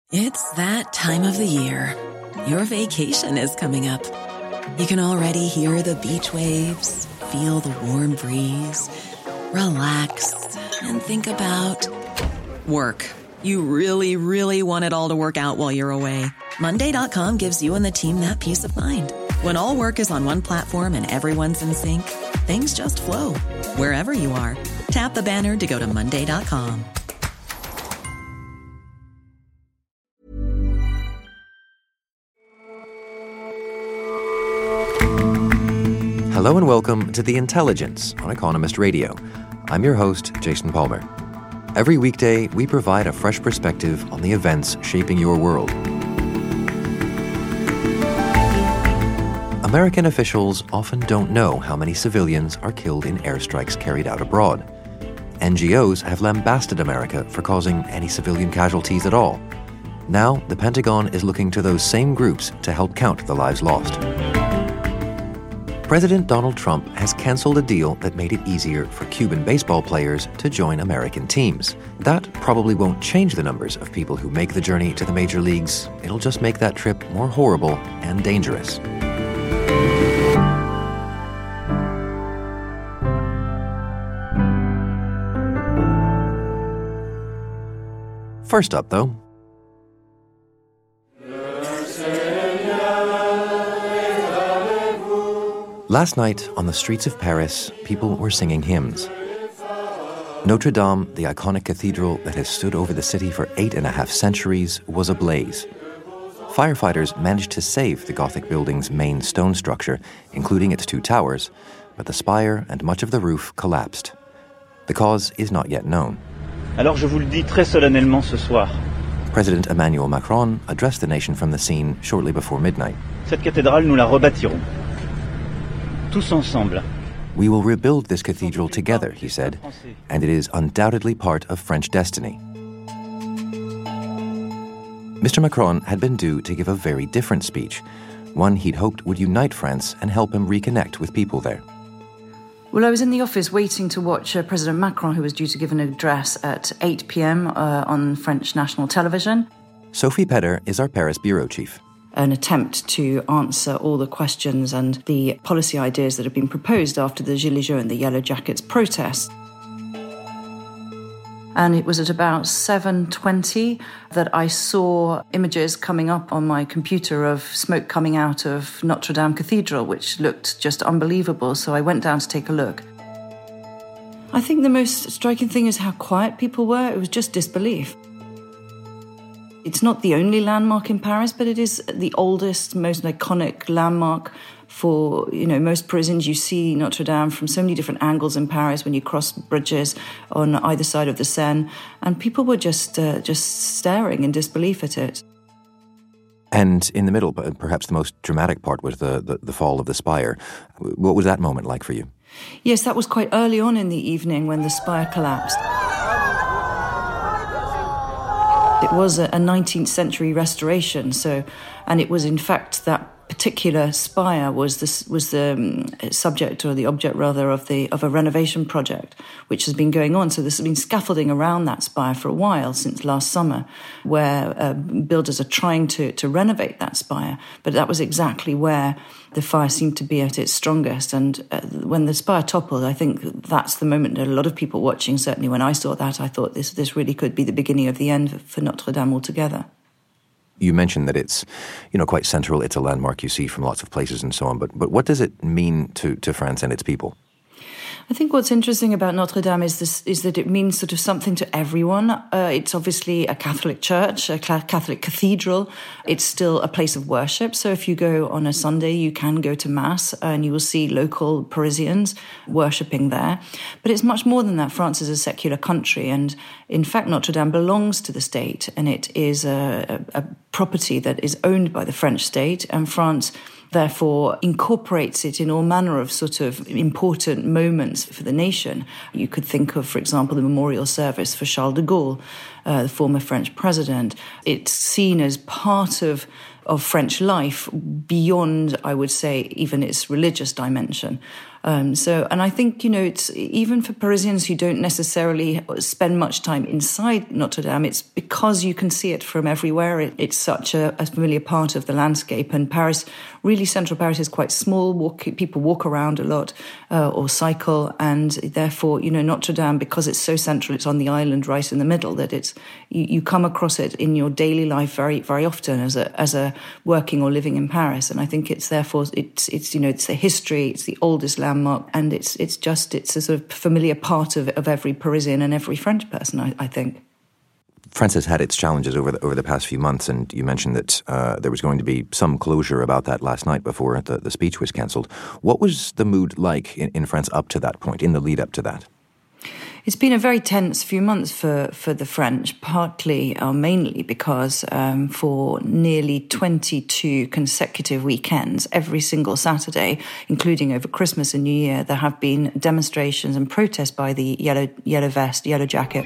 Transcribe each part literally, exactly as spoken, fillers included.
It's that time of the year. Your vacation is coming up. You can already hear the beach waves, feel the warm breeze, relax, and think about work. You really, really want it all to work out while you're away. Monday dot com gives you and the team that peace of mind. When all work is on one platform and everyone's in sync, things just flow. Wherever you are, tap the banner to go to Monday dot com. Hello and welcome to The Intelligence on Economist Radio. I'm your host, Jason Palmer. Every weekday, we provide a fresh perspective on the events shaping your world. American officials often don't know how many civilians are killed in airstrikes carried out abroad. N G Os have lambasted America for causing any civilian casualties at all. Now, the Pentagon is looking to those same groups to help count the lives lost. President Donald Trump has canceled a deal that made it easier for Cuban baseball players to join American teams. That probably won't change the numbers of people who make the journey to the major leagues. It'll just make that trip more horrible and dangerous. First up, though, last night, on the streets of Paris, people were singing hymns. Notre Dame, the iconic cathedral that has stood over the city for eight and a half centuries, was ablaze. Firefighters managed to save the Gothic building's main stone structure, including its two towers, but the spire and much of the roof collapsed. The cause is not yet known. Alors je vous le dis très solennellement ce soir. President Emmanuel Macron addressed the nation from the scene shortly before midnight. Cette cathédrale, nous la rebâtirons. Tous ensemble. We will rebuild this cathedral together, he said, and it is undoubtedly part of French destiny. Mister Macron had been due to give a very different speech, one he'd hoped would unite France and help him reconnect with people there. Well, I was in the office waiting to watch uh, President Macron, who was due to give an address at eight p.m. Uh, on French national television. Sophie Pedder is our Paris bureau chief. An attempt to answer all the questions and the policy ideas that have been proposed after the Gilets jaunes and the Yellow Jackets protests. And it was at about seven twenty that I saw images coming up on my computer of smoke coming out of Notre Dame Cathedral, which looked just unbelievable. So I went down to take a look. I think the most striking thing is how quiet people were. It was just disbelief. It's not the only landmark in Paris, but it is the oldest, most iconic landmark for, you know, most Parisians. You see Notre Dame from so many different angles in Paris when you cross bridges on either side of the Seine, and people were just uh, just staring in disbelief at it. And in the middle, perhaps the most dramatic part was the, the, the fall of the spire. What was that moment like for you? Yes, that was quite early on in the evening when the spire collapsed. It was a nineteenth century restoration, so, and it was in fact that particular spire was this was the um, subject or the object rather of the of a renovation project which has been going on. So there's been scaffolding around that spire for a while since last summer, where uh, builders are trying to to renovate that spire. But that was exactly where the fire seemed to be at its strongest. And uh, when the spire toppled, I think that's the moment that a lot of people watching, certainly when I saw that, I thought this this really could be the beginning of the end for Notre Dame altogether. You mentioned that it's, you know, quite central. It's a landmark you see from lots of places and so on. But but what does it mean to, to France and its people? I think what's interesting about Notre Dame is this is that it means sort of something to everyone. Uh, it's obviously a Catholic church, a Catholic cathedral. It's still a place of worship. So if you go on a Sunday, you can go to Mass and you will see local Parisians worshipping there. But it's much more than that. France is a secular country. And in fact, Notre Dame belongs to the state, and it is a, a, a property that is owned by the French state. And France therefore incorporates it in all manner of sort of important moments for the nation. You could think of, for example, the memorial service for Charles de Gaulle, uh, the former French president. It's seen as part of of French life beyond, I would say, even its religious dimension. Um, so, and I think, you know, it's even for Parisians who don't necessarily spend much time inside Notre Dame, it's because you can see it from everywhere. It, it's such a, a familiar part of the landscape. And Paris, really central Paris is quite small. Walk, people walk around a lot uh, or cycle. And therefore, you know, Notre Dame, because it's so central, it's on the island right in the middle, that it's you, you come across it in your daily life very, very often as a as a working or living in Paris. And I think it's therefore, it's, it's you know, it's the history, it's the oldest landmark, and it's it's just it's a sort of familiar part of of every Parisian and every French person, I, I think. France has had its challenges over the, over the past few months, and you mentioned that uh, there was going to be some closure about that last night before the, the speech was cancelled. What was the mood like in, in France up to that point, in the lead up to that? It's been a very tense few months for, for the French, partly or mainly because um, for nearly twenty-two consecutive weekends, every single Saturday, including over Christmas and New Year, there have been demonstrations and protests by the yellow yellow vest, yellow jacket.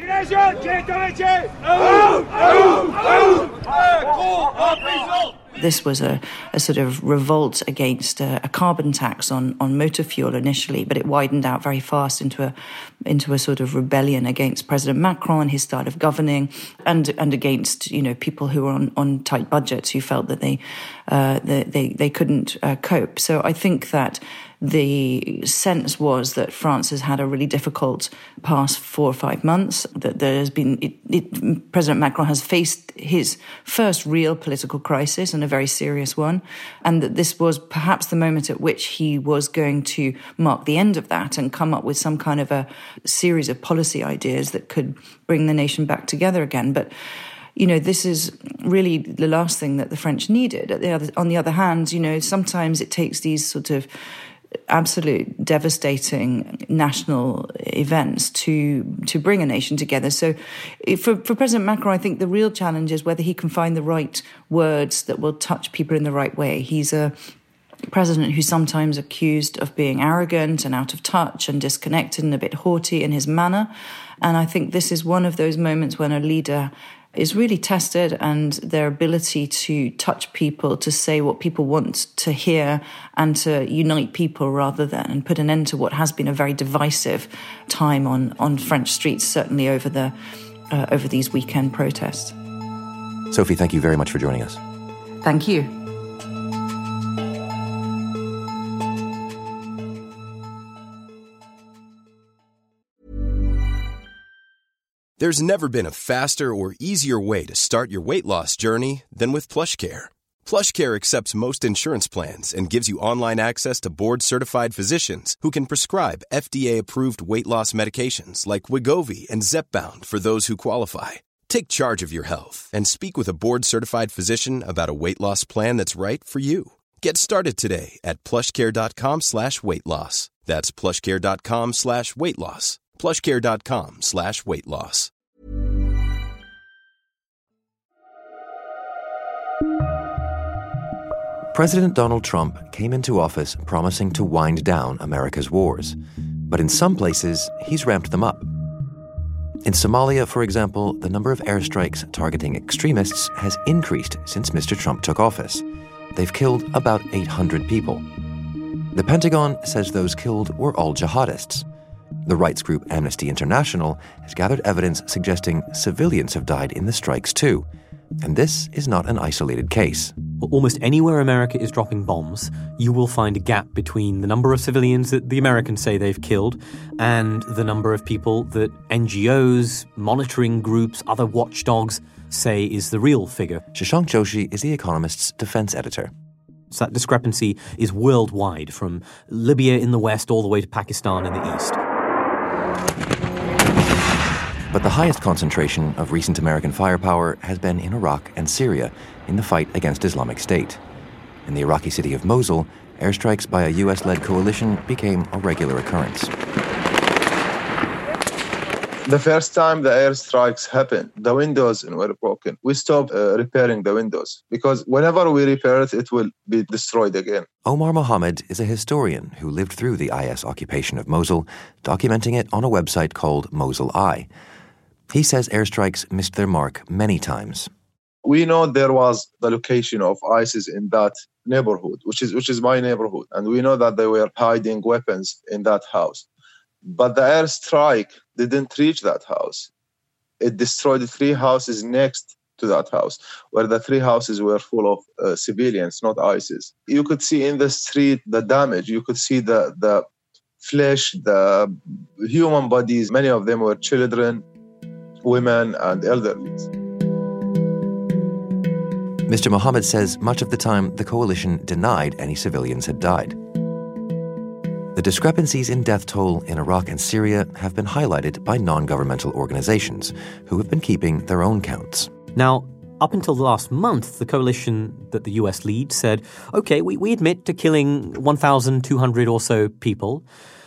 This was a, a sort of revolt against a, a carbon tax on, on motor fuel initially, but it widened out very fast into a into a sort of rebellion against President Macron and his style of governing, and and against, you know, people who were on, on tight budgets who felt that they uh, they, they they couldn't uh, cope. So I think that the sense was that France has had a really difficult past four or five months, that there has been, it, it, President Macron has faced his first real political crisis, and a very serious one, and that this was perhaps the moment at which he was going to mark the end of that and come up with some kind of a series of policy ideas that could bring the nation back together again. But you know, this is really the last thing that the French needed. At the other, on the other hand, you know, sometimes it takes these sort of absolute devastating national events to to bring a nation together. So for, for President Macron, I think the real challenge is whether he can find the right words that will touch people in the right way. He's a president who's sometimes accused of being arrogant and out of touch and disconnected and a bit haughty in his manner. And I think this is one of those moments when a leader is really tested, and their ability to touch people, to say what people want to hear, and to unite people rather than and put an end to what has been a very divisive time on, on French streets, certainly over the uh, over these weekend protests. Sophie, thank you very much for joining us. Thank you. There's never been a faster or easier way to start your weight loss journey than with PlushCare. PlushCare accepts most insurance plans and gives you online access to board-certified physicians who can prescribe F D A-approved weight loss medications like Wegovy and Zepbound for those who qualify. Take charge of your health and speak with a board-certified physician about a weight loss plan that's right for you. Get started today at plushcare.com slash weight loss. That's plushcare.com slash weight loss. plushcare.com slash weight loss. President Donald Trump came into office promising to wind down America's wars. But in some places, he's ramped them up. In Somalia, for example, the number of airstrikes targeting extremists has increased since Mister Trump took office. They've killed about eight hundred people. The Pentagon says those killed were all jihadists. The rights group Amnesty International has gathered evidence suggesting civilians have died in the strikes too. And this is not an isolated case. Well, almost anywhere America is dropping bombs, you will find a gap between the number of civilians that the Americans say they've killed and the number of people that N G Os, monitoring groups, other watchdogs say is the real figure. Shashank Joshi is The Economist's defense editor. So that discrepancy is worldwide, from Libya in the west all the way to Pakistan in the east. But the highest concentration of recent American firepower has been in Iraq and Syria in the fight against Islamic State. In the Iraqi city of Mosul, airstrikes by a U S-led coalition became a regular occurrence. The first time the airstrikes happened, the windows were broken. We stopped uh, repairing the windows because whenever we repair it, it will be destroyed again. Omar Mohammed is a historian who lived through the I S occupation of Mosul, documenting it on a website called Mosul Eye. He says airstrikes missed their mark many times. We know there was the location of ISIS in that neighborhood, which is which is my neighborhood, and we know that they were hiding weapons in that house. But the airstrike didn't reach that house. It destroyed three houses next to that house, where the three houses were full of uh, civilians, not ISIS. You could see in the street the damage. You could see the, the flesh, the human bodies. Many of them were children, women, and elderly. Mister Mohammed says much of the time the coalition denied any civilians had died. The discrepancies in death toll in Iraq and Syria have been highlighted by non-governmental organizations who have been keeping their own counts. Now, up until last month, the coalition that the U S leads said, okay, we, we admit to killing one thousand two hundred or so people.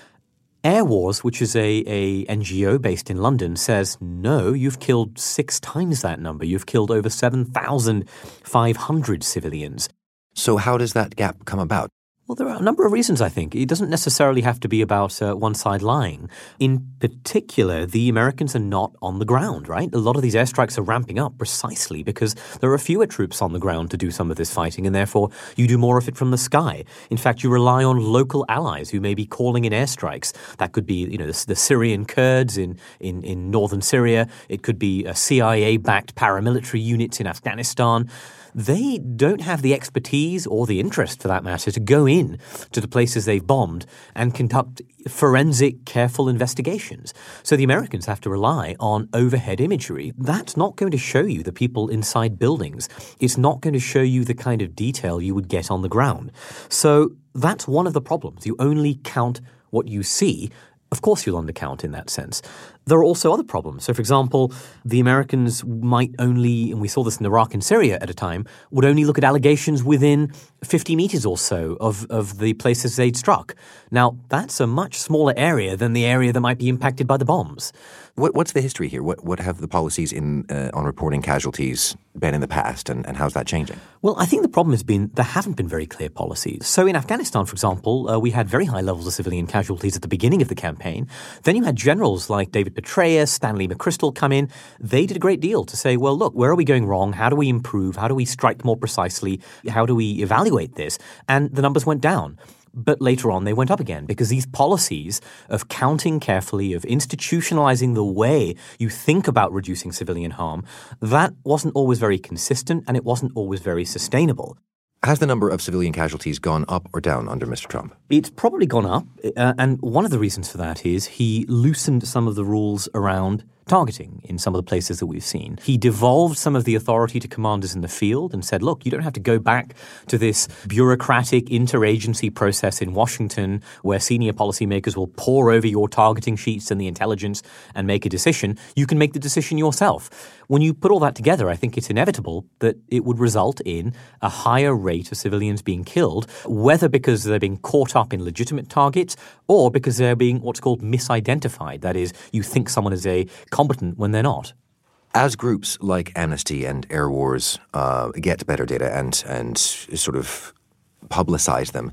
Air Wars, which is a, a N G O based in London, says, no, you've killed six times that number. You've killed over seven thousand five hundred civilians. So how does that gap come about? Well, there are a number of reasons, I think. It doesn't necessarily have to be about uh, one side lying. In particular, the Americans are not on the ground, right? A lot of these airstrikes are ramping up precisely because there are fewer troops on the ground to do some of this fighting, and therefore you do more of it from the sky. In fact, you rely on local allies who may be calling in airstrikes. That could be, you know, the, the Syrian Kurds in, in, in northern Syria. It could be uh, C I A-backed paramilitary units in Afghanistan. They don't have the expertise or the interest, for that matter, to go in to the places they've bombed and conduct forensic, careful investigations. So the Americans have to rely on overhead imagery. That's not going to show you the people inside buildings. It's not going to show you the kind of detail you would get on the ground. So that's one of the problems. You only count what you see. Of course you'll undercount in that sense. There are also other problems. So, for example, the Americans might only, and we saw this in Iraq and Syria at a time, would only look at allegations within fifty meters or so of, of the places they'd struck. Now, that's a much smaller area than the area that might be impacted by the bombs. What, what's the history here? What, what have the policies in uh, on reporting casualties been in the past, and, and how's that changing? Well, I think the problem has been there haven't been very clear policies. So in Afghanistan, for example, uh, we had very high levels of civilian casualties at the beginning of the campaign. Then you had generals like David Petraeus, Stanley McChrystal come in. They did a great deal to say, well, look, where are we going wrong? How do we improve? How do we strike more precisely? How do we evaluate this? And the numbers went down. But later on, they went up again because these policies of counting carefully, of institutionalizing the way you think about reducing civilian harm, that wasn't always very consistent and it wasn't always very sustainable. Has the number of civilian casualties gone up or down under Mister Trump? It's probably gone up. Uh, and one of the reasons for that is he loosened some of the rules around targeting in some of the places that we've seen. He devolved some of the authority to commanders in the field and said, look, you don't have to go back to this bureaucratic interagency process in Washington where senior policymakers will pore over your targeting sheets and the intelligence and make a decision. You can make the decision yourself. When you put all that together, I think it's inevitable that it would result in a higher rate of civilians being killed, whether because they're being caught up in legitimate targets or because they're being what's called misidentified. That is, you think someone is a combatant when they're not. As groups like Amnesty and Air Wars uh, get better data and and sort of publicize them,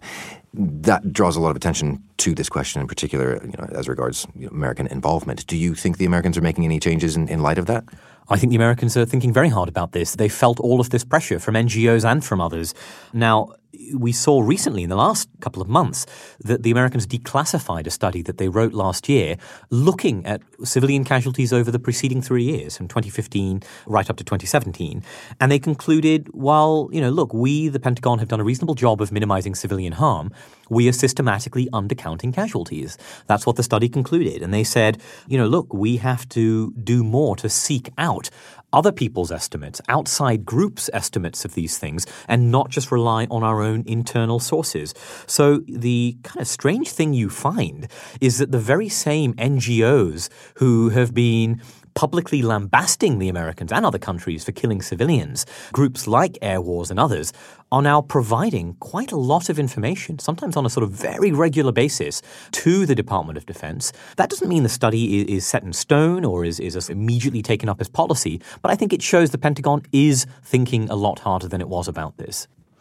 that draws a lot of attention to this question in particular, you know, as regards you know, American involvement. Do you think the Americans are making any changes in, in light of that? I think the Americans are thinking very hard about this. They felt all of this pressure from N G Os and from others. Now, we saw recently in the last couple of months that the Americans declassified a study that they wrote last year looking at civilian casualties over the preceding three years, from twenty fifteen right up to twenty seventeen. And they concluded, well, you know, look, we, the Pentagon, have done a reasonable job of minimizing civilian harm. We are systematically undercounting casualties. That's what the study concluded. And they said, you know, look, we have to do more to seek out other people's estimates, outside groups' estimates of these things, and not just rely on our own internal sources. So the kind of strange thing you find is that the very same N G Os who have been publicly lambasting the Americans and other countries for killing civilians, groups like Air Wars and others, are now providing quite a lot of information, sometimes on a sort of very regular basis, to the Department of Defense. That doesn't mean the study is set in stone or is, is immediately taken up as policy, but I think it shows the Pentagon is thinking a lot harder than it was about this.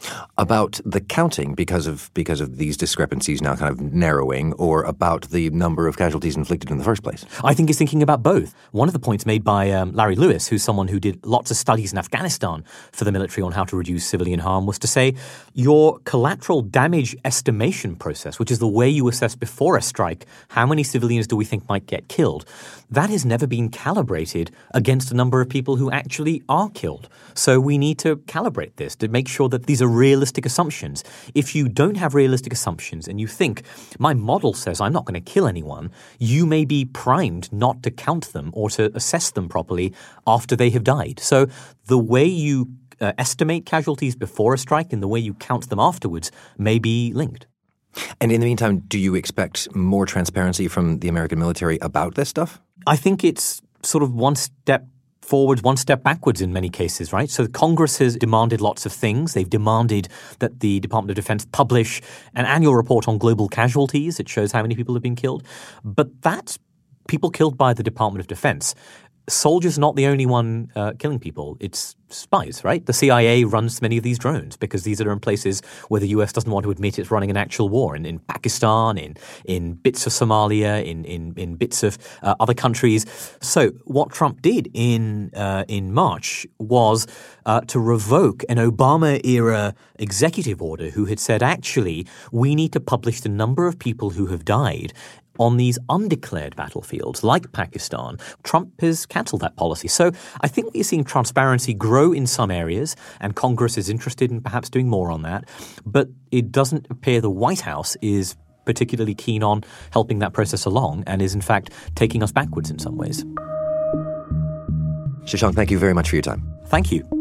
About the counting because of because of these discrepancies now kind of narrowing, or about the number of casualties inflicted in the first place? I think he's thinking about both. One of the points made by um, Larry Lewis, who's someone who did lots of studies in Afghanistan for the military on how to reduce civilian harm, was to say your collateral damage estimation process, which is the way you assess before a strike how many civilians do we think might get killed, that has never been calibrated against a number of people who actually are killed. So we need to calibrate this to make sure that these are realistic assumptions. If you don't have realistic assumptions and you think, my model says I'm not going to kill anyone, you may be primed not to count them or to assess them properly after they have died. So the way you uh, estimate casualties before a strike and the way you count them afterwards may be linked. And in the meantime, do you expect more transparency from the American military about this stuff? I think it's sort of one step forward, one step backwards in many cases, right? So Congress has demanded lots of things. They've demanded that the Department of Defense publish an annual report on global casualties. It shows how many people have been killed. But that's people killed by the Department of Defense. Soldiers are not the only one uh, killing people. It's spies, right? The C I A runs many of these drones because these are in places where the U S doesn't want to admit it's running an actual war. In, in Pakistan, in in bits of Somalia, in in, in bits of uh, other countries. So what Trump did in uh, in March was uh, to revoke an Obama-era executive order who had said, actually, we need to publish the number of people who have died on these undeclared battlefields like Pakistan. Trump has cancelled that policy. So I think we're seeing transparency grow in some areas, and Congress is interested in perhaps doing more on that. But it doesn't appear the White House is particularly keen on helping that process along and is in fact taking us backwards in some ways. Shashank, thank you very much for your time. Thank you.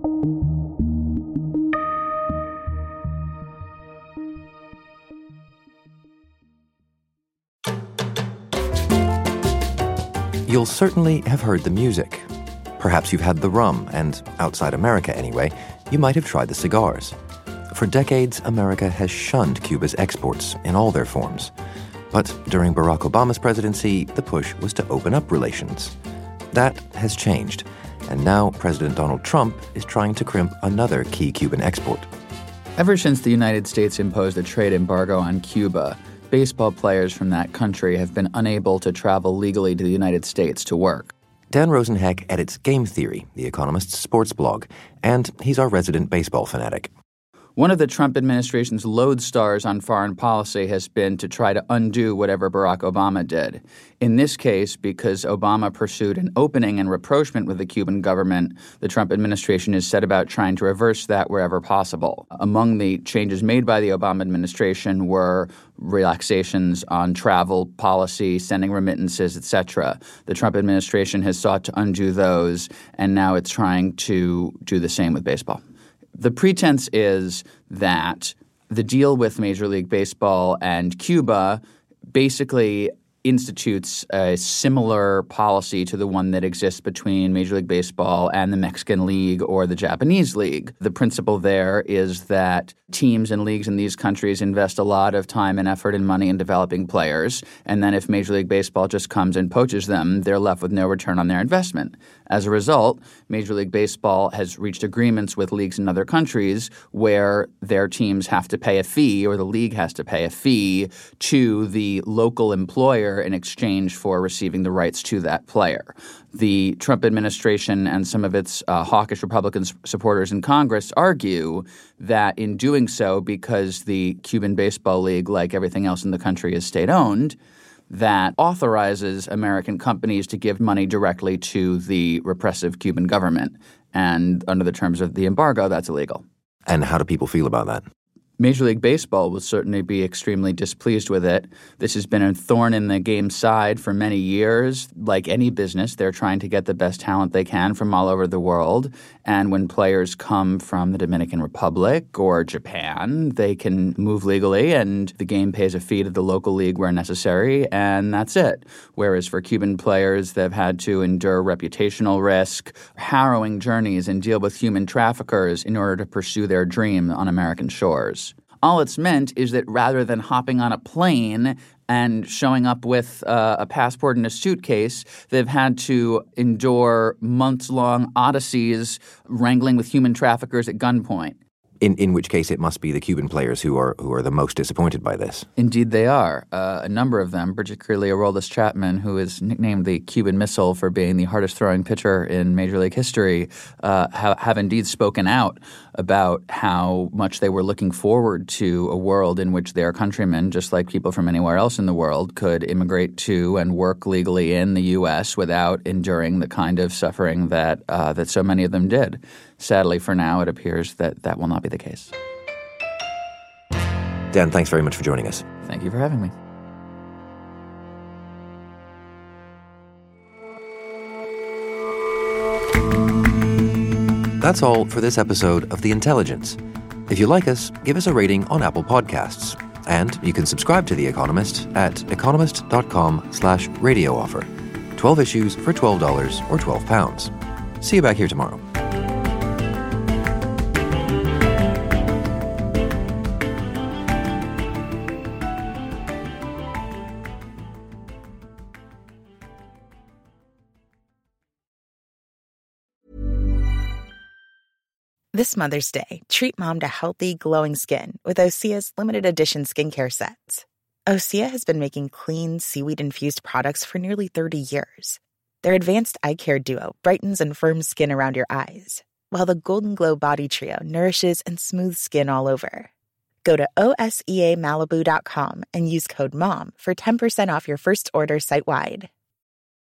You'll certainly have heard the music. Perhaps you've had the rum, and outside America anyway, you might have tried the cigars. For decades, America has shunned Cuba's exports in all their forms. But during Barack Obama's presidency, the push was to open up relations. That has changed, and now President Donald Trump is trying to crimp another key Cuban export. Ever since the United States imposed a trade embargo on Cuba, baseball players from that country have been unable to travel legally to the United States to work. Dan Rosenheck edits Game Theory, The Economist's sports blog, and he's our resident baseball fanatic. One of the Trump administration's lodestars on foreign policy has been to try to undo whatever Barack Obama did. In this case, because Obama pursued an opening and rapprochement with the Cuban government, the Trump administration is set about trying to reverse that wherever possible. Among the changes made by the Obama administration were relaxations on travel policy, sending remittances, et cetera. The Trump administration has sought to undo those, and now it's trying to do the same with baseball. The pretense is that the deal with Major League Baseball and Cuba basically institutes a similar policy to the one that exists between Major League Baseball and the Mexican League or the Japanese League. The principle there is that teams and leagues in these countries invest a lot of time and effort and money in developing players, and then if Major League Baseball just comes and poaches them, they're left with no return on their investment. As a result, Major League Baseball has reached agreements with leagues in other countries where their teams have to pay a fee, or the league has to pay a fee to the local employer in exchange for receiving the rights to that player. The Trump administration and some of its uh, hawkish Republican supporters in Congress argue that in doing so, because the Cuban Baseball League, like everything else in the country, is state-owned, that authorizes American companies to give money directly to the repressive Cuban government. And under the terms of the embargo, that's illegal. And how do people feel about that? Major League Baseball will certainly be extremely displeased with it. This has been a thorn in the game's side for many years. Like any business, they're trying to get the best talent they can from all over the world. And when players come from the Dominican Republic or Japan, they can move legally and the game pays a fee to the local league where necessary, and that's it. Whereas for Cuban players, they've had to endure reputational risk, harrowing journeys, and deal with human traffickers in order to pursue their dream on American shores. All it's meant is that rather than hopping on a plane and showing up with uh, a passport and a suitcase, they've had to endure months-long odysseys wrangling with human traffickers at gunpoint. In in which case it must be the Cuban players who are who are the most disappointed by this. Indeed they are. Uh, a number of them, particularly Aroldis Chapman, who is nicknamed the Cuban Missile for being the hardest-throwing pitcher in Major League history, uh, ha- have indeed spoken out about how much they were looking forward to a world in which their countrymen, just like people from anywhere else in the world, could immigrate to and work legally in the U S without enduring the kind of suffering that uh, that so many of them did. Sadly, for now, it appears that that will not be the case. Dan, thanks very much for joining us. Thank you for having me. That's all for this episode of The Intelligence. If you like us, give us a rating on Apple Podcasts. And you can subscribe to The Economist at economist.com slash radio offer. twelve issues for twelve dollars or twelve pounds. See you back here tomorrow. This Mother's Day, treat mom to healthy, glowing skin with Osea's limited edition skincare sets. Osea has been making clean, seaweed-infused products for nearly thirty years. Their advanced eye care duo brightens and firms skin around your eyes, while the Golden Glow Body Trio nourishes and smooths skin all over. Go to O S E A Malibu dot com and use code MOM for ten percent off your first order site-wide.